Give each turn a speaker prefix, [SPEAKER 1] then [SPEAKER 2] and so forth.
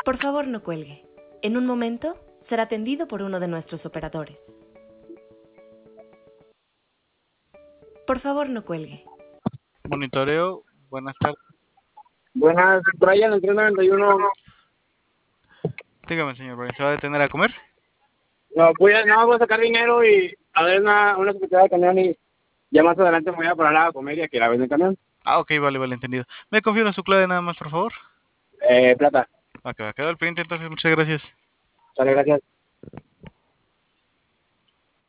[SPEAKER 1] Por favor, no cuelgue. En un momento será atendido por uno de nuestros operadores. Por favor, no cuelgue.
[SPEAKER 2] Monitoreo, buenas tardes.
[SPEAKER 3] Buenas, Brian, el 391.
[SPEAKER 2] Dígame, señor Brian, ¿se va a detener a comer?
[SPEAKER 3] No, voy a sacar dinero y a ver una secretaria de camión y ya más adelante me voy a parar a comer y aquí la vez del camión.
[SPEAKER 2] Ah, ok, vale, entendido. ¿Me confirma su clave nada más, por favor?
[SPEAKER 3] Plata.
[SPEAKER 2] Va a quedar al pendiente, entonces, muchas gracias.
[SPEAKER 3] Sale, gracias.